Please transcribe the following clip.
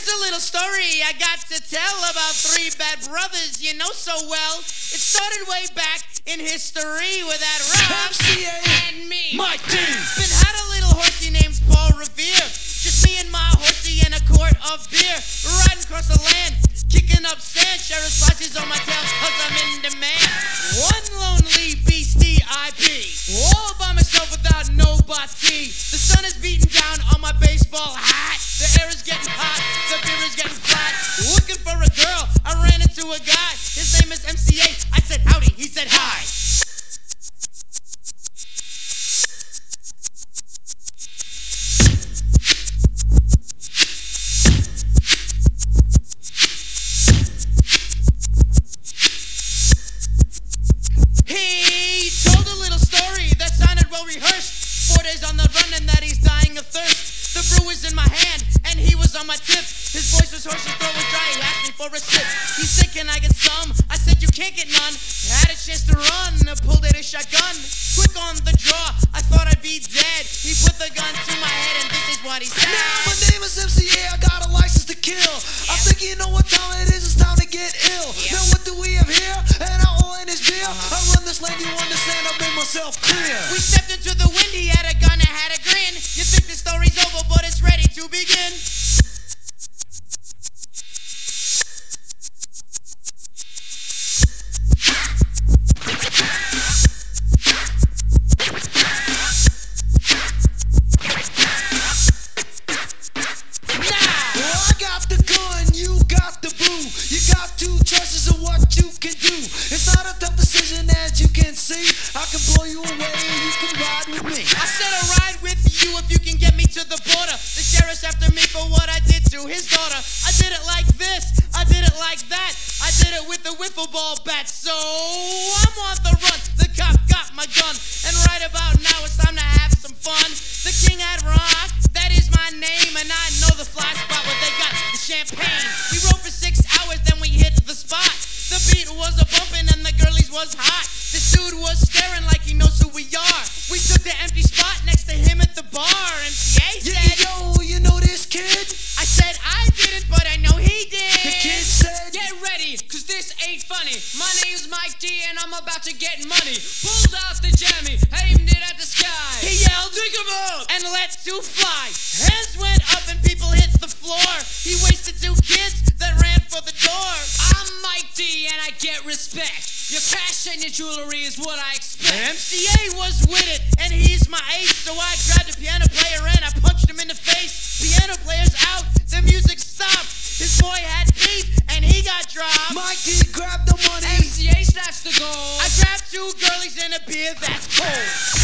Here's a little story I got to tell about three bad brothers you know so well. It started way back in history with that Rob and me. Mike D. Been had a little horsey named Paul Revere. Just me and my horsey in a quart of beer. Riding across the land, kicking up sand. Sheriff's posses on my tail cause I'm in demand. One lonely beastie I be. All by myself without nobody. The sun is beating down on my baseball hat. The air is getting hot, the beer is getting flat. Looking for a girl, I ran into a guy. His name is MCA. I said howdy, he said hi. He told a little story that sounded well rehearsed. 4 days on the run and that he's dying of thirst. The brew was in my hand and he was on my tip. His voice was hoarse, his throat was dry. He asked me for a sip. He said, can I get some? I said, you can't get none. Had a chance to run, pulled out a shotgun. Quick on the draw, I thought I'd be dead. He put the gun to my head and this is what he said. Now my name is MCA, I got a license to kill. I think you know what time it is, it's time to get ill. Now what do we have here? And all in this beer. I run this land, you understand, I made myself clear. We stepped into the wind, he had a gun and had a grin. You think the story's over, but it's ready to begin. I can blow you away and you can ride with me. I said I'll ride with you if you can get me to the border. The sheriff's after me for what I did to his daughter. I did it like this, I did it like that. I did it with a wiffle ball bat. So I'm on the run, the cop got my gun. And right about now it's time to have some fun. The King at Rock, that is my name. And I know the fly spot where they got the champagne. We rode for 6 hours, then we hit the spot. The beat was a bumpin' and the girlies was hot. This dude was staring like he knows who we are. We took the empty spot next to him at the bar. MCA said, yo, you know this kid? I said I didn't, but I know he did. The kid said, get ready, cause this ain't funny. My name's Mike D and I'm about to get money. Pulled out the jammy, aimed it at the sky. He yelled, dig 'em up, and let two fly. Hands went up and people hit the floor. He wasted 2 kids that ran for the door. I'm Mike D and I get respect. Your cash and your jewelry is what I expect. MCA was with it, and he's my ace. So I grabbed a piano player and I punched him in the face. Piano player's out, the music stopped. His boy had beef, and he got dropped. Mike D grabbed the money. MCA snatched the gold. I grabbed 2 girlies and a beer that's cold.